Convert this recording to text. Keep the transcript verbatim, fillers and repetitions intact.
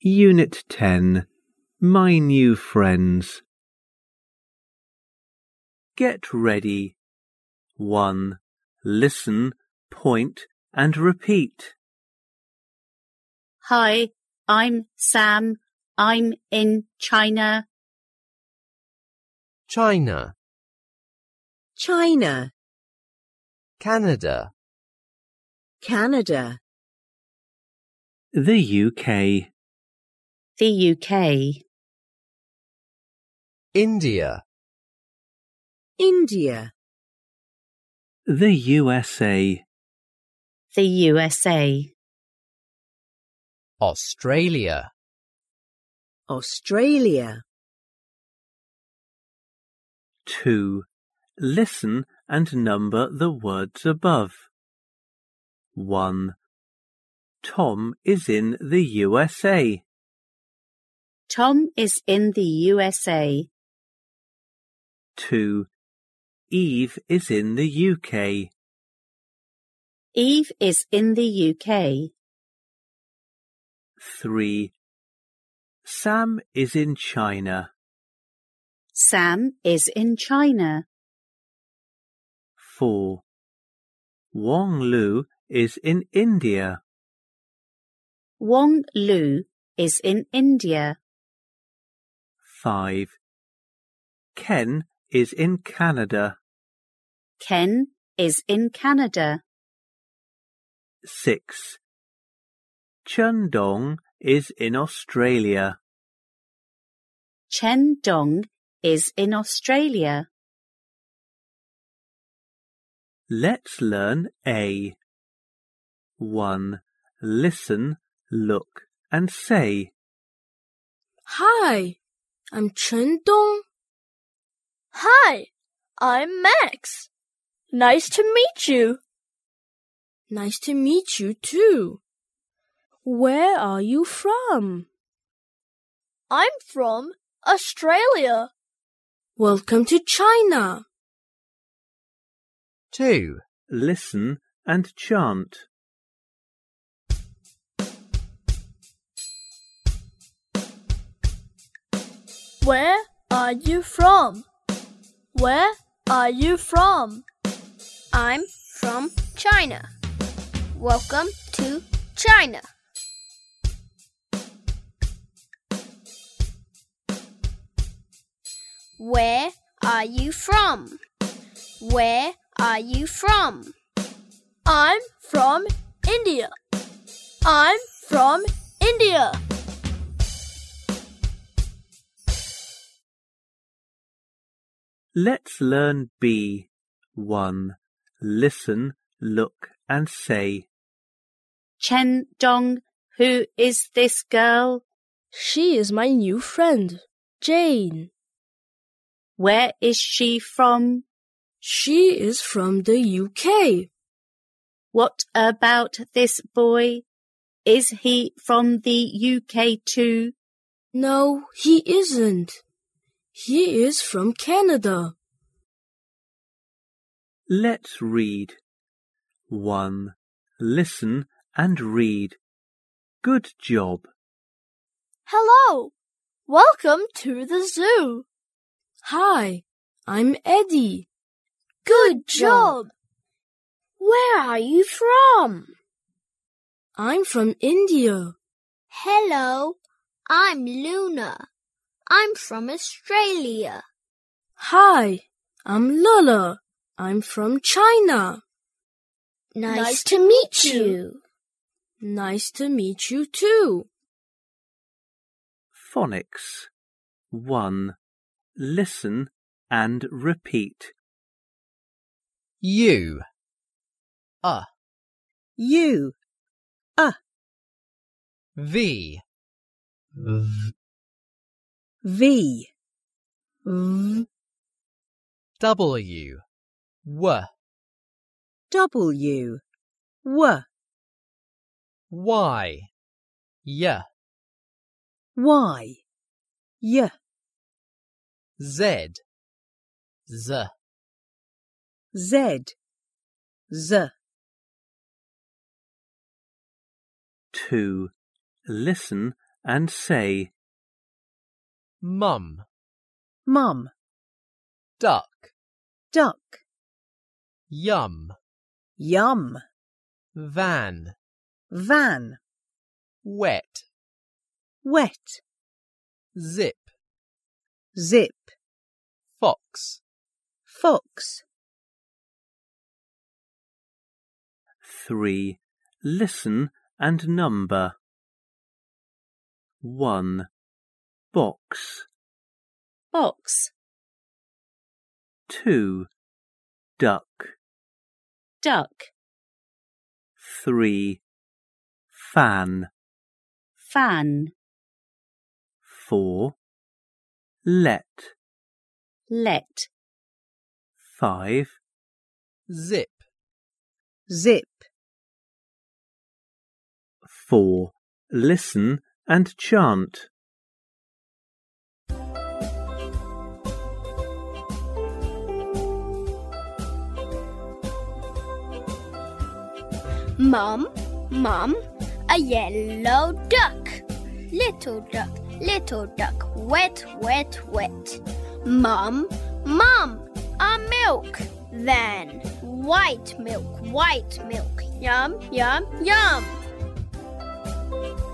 Unit ten. My New Friends. Get ready. one. Listen, point and repeat. Hi, I'm Sam. I'm in China. China, China, Canada, Canada, The U K. The U K. India, India, The U S A. The U S A. Australia, Australia. two. Listen and number the words above. one. Tom is in the U S A. Tom is in the U S A. two. Eve is in the U K. Eve is in the U K. three. Sam is in China. Sam is in China. four. Wong Lu is in India. Wong Lu is in India. five. Ken is in Canada. Ken is in Canada. six. Chun Dong is in Australia. Chen Dong is in Australia. Let's learn A. one. Listen, look and say. Hi, I'm Chen Dong. Hi, I'm Max. Nice to meet you. Nice to meet you too. Where are you from? I'm from Australia. Welcome to China. two. Listen and chant. Where are you from? Where are you from? I'm from China. Welcome to China. Where are you from? Where are you from? I'm from India. I'm from India. Let's learn B. one. Listen, look and say. Chen Dong, who is this girl? She is my new friend, Jane. Where is she from? She is from the U K. What about this boy? Is he from the U K too? No, he isn't. He is from Canada. Let's read. one. Listen and read. Good job. Hello. Welcome to the zoo. Hi, I'm Eddie. Good job. Where are you from? I'm from India. Hello, I'm Luna. I'm from Australia. Hi, I'm Lola. I'm from China. Nice, Nice to to meet meet you. you. Nice to meet you too. Phonics. one. Listen and repeat. U, A, U, A, V, V, V, V, W, W, W, W, Y, Y, Y, Y, Z, Z, Z, Z. two. Listen and say. Mum, Mum, duck, duck, yum, yum, van, van, wet, wet, zip, zip, fox, fox. Three. Listen and number. One. Box. Box. Two. Duck. Duck. Three. Fan. Fan. Four. Let. Let. Five. zip, Zip. Four. Listen and chant. Mum, Mum, a yellow duck. Little duck, little duck, wet, wet, wet. Mum, Mum, a milk. Then white milk, white milk. Yum, yum, yum.